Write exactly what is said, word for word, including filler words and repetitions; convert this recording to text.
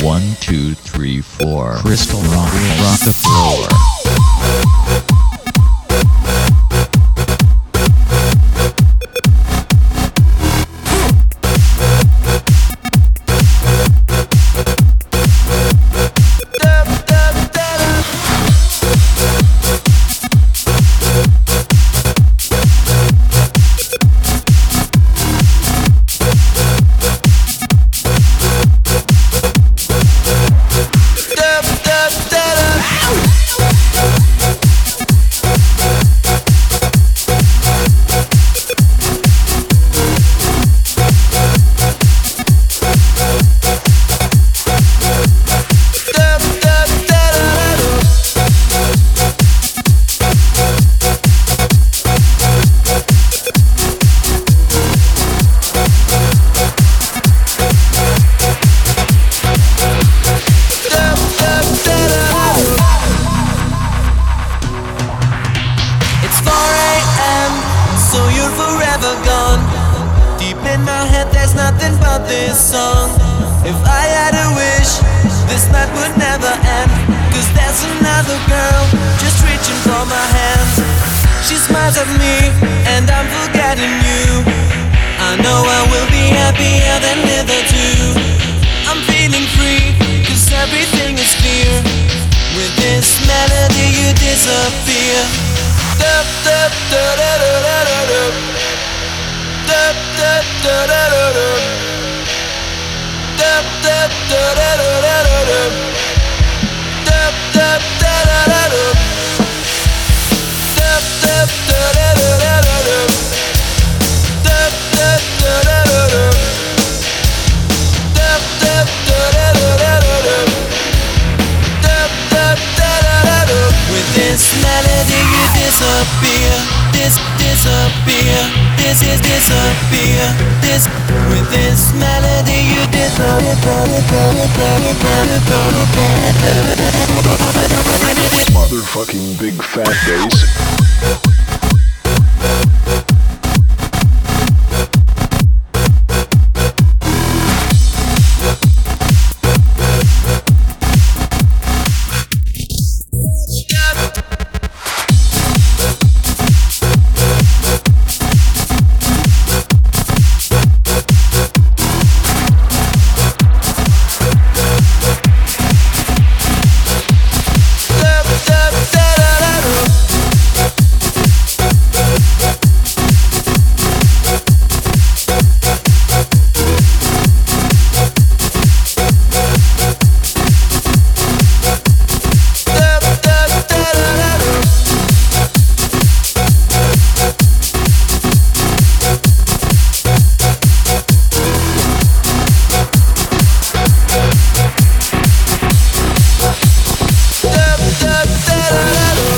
One, two, three, four. Crystal rock, rock the floor. Nothing but this song. If I had a wish, this night would never end. Cause there's another girl just reaching for my hand. She smiles at me and I'm forgetting you. I know I will be happier than hitherto. I'm feeling free cause everything is clear. With this melody you disappear. Da, da, da, da, da, da, da, da. Da, da, da, da, da, da. Da, da, da, da, da, da, da. Da, da, da, da, da, da. Da, da, da, da, da, da, da. Da, da, da, da, da, da. Da, da, da, da, da, da. Da, da, da, da, da. With this melody you disappear. Dis, disappear. This is disappear. This with this melody you disappear. Motherfucking big fat bass.